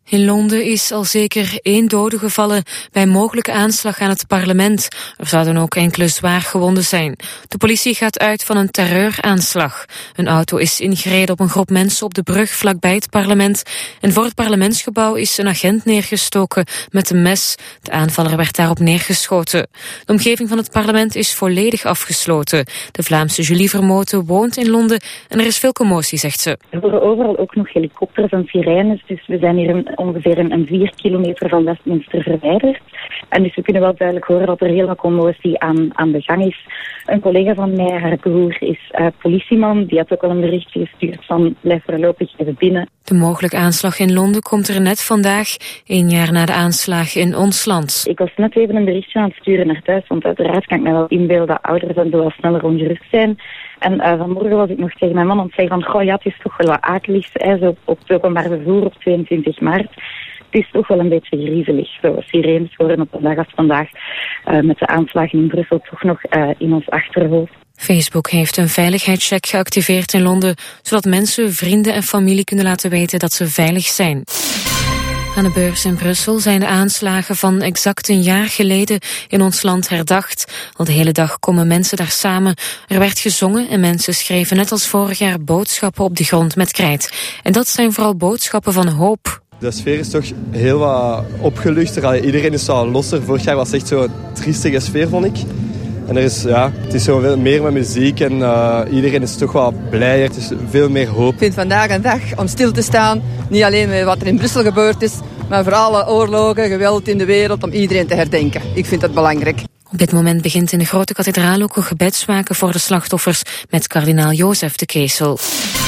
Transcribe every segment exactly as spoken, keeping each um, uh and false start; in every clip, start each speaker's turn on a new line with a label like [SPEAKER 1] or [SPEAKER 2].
[SPEAKER 1] In Londen is al zeker één dode gevallen bij mogelijke aanslag aan het parlement. Er zouden ook enkele zwaar gewonden zijn. De politie gaat uit van een terreuraanslag. Een auto is ingereden op een groep mensen op de brug vlakbij het parlement. En voor het parlementsgebouw is een agent neergestoken met een mes. De aanvaller werd daarop neergeschoten. De omgeving van het parlement is volledig afgesloten. De Vlaamse Julie Vermoten woont in Londen en er is veel commotie, zegt ze.
[SPEAKER 2] Er worden overal ook nog helikopters en sirenes, dus we zijn hier een ongeveer een, een vier kilometer van Westminster verwijderd. En dus we kunnen wel duidelijk horen dat er heel wat commotie aan, aan de gang is. Een collega van mij, haar broer, is uh, politieman. Die had ook al een berichtje gestuurd van blijf voorlopig even binnen.
[SPEAKER 1] De mogelijke aanslag in Londen komt er net vandaag, één jaar na de aanslagen in ons land.
[SPEAKER 2] Ik was net even een berichtje aan het sturen naar thuis, want uiteraard kan ik me wel inbeelden dat ouders dan wel sneller ongerust zijn. En uh, vanmorgen was ik nog tegen mijn man aan het zeggen van, goh ja, het is toch wel wat akelig, hè, zo op het openbaar vervoer op tweeëntwintig maart. Het is toch wel een beetje griezelig. Zo, sirenes worden op een dag als vandaag uh, met de aanslagen in Brussel toch nog uh, in ons achterhoofd.
[SPEAKER 1] Facebook heeft een veiligheidscheck geactiveerd in Londen, zodat mensen, vrienden en familie kunnen laten weten dat ze veilig zijn. Aan de beurs in Brussel zijn de aanslagen van exact een jaar geleden in ons land herdacht. Al de hele dag komen mensen daar samen. Er werd gezongen en mensen schreven net als vorig jaar boodschappen op de grond met krijt. En dat zijn vooral boodschappen van hoop.
[SPEAKER 3] De sfeer is toch heel wat opgeluchter. Allee, iedereen is zo losser. Vorig jaar was het echt zo'n triestige sfeer, vond ik. En er is, ja, het is zo veel meer met muziek en uh, iedereen is toch wel blijer. Het is veel meer hoop.
[SPEAKER 4] Ik vind vandaag een dag om stil te staan. Niet alleen met wat er in Brussel gebeurd is, maar voor alle oorlogen, geweld in de wereld, om iedereen te herdenken. Ik vind dat belangrijk.
[SPEAKER 1] Op dit moment begint in de grote kathedraal ook een gebedswaken voor de slachtoffers met kardinaal Jozef de Keesel.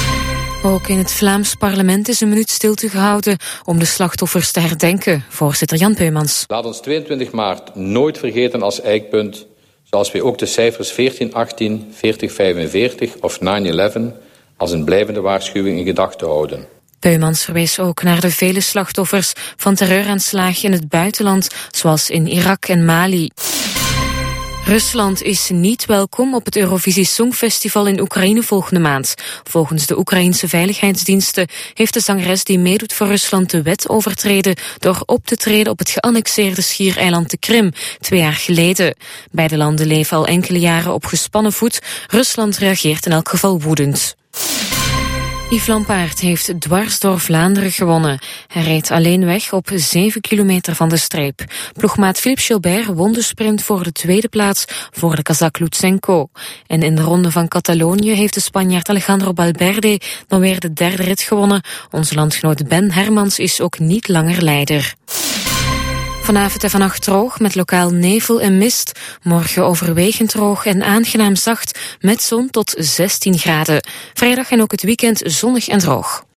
[SPEAKER 1] Ook in het Vlaams parlement is een minuut stilte gehouden om de slachtoffers te herdenken. Voorzitter Jan Peumans.
[SPEAKER 5] Laat ons tweeëntwintig maart nooit vergeten als eikpunt, zoals we ook de cijfers veertien achttien, veertig vijfenveertig of negen elf als een blijvende waarschuwing in gedachten houden.
[SPEAKER 1] Peumans verwees ook naar de vele slachtoffers van terreuraanslagen in het buitenland, zoals in Irak en Mali. Rusland is niet welkom op het Eurovisie Songfestival in Oekraïne volgende maand. Volgens de Oekraïense veiligheidsdiensten heeft de zangeres die meedoet voor Rusland de wet overtreden door op te treden op het geannexeerde schiereiland de Krim, twee jaar geleden. Beide landen leven al enkele jaren op gespannen voet. Rusland reageert in elk geval woedend. Yves Lampaert heeft dwars door Vlaanderen gewonnen. Hij reed alleen weg op zeven kilometer van de streep. Ploegmaat Philippe Gilbert won de sprint voor de tweede plaats voor de Kazak Lutsenko. En in de ronde van Catalonië heeft de Spanjaard Alejandro Valverde dan weer de derde rit gewonnen. Onze landgenoot Ben Hermans is ook niet langer leider. Vanavond en vannacht droog met lokaal nevel en mist. Morgen overwegend droog en aangenaam zacht met zon tot zestien graden. Vrijdag en ook het weekend zonnig en droog.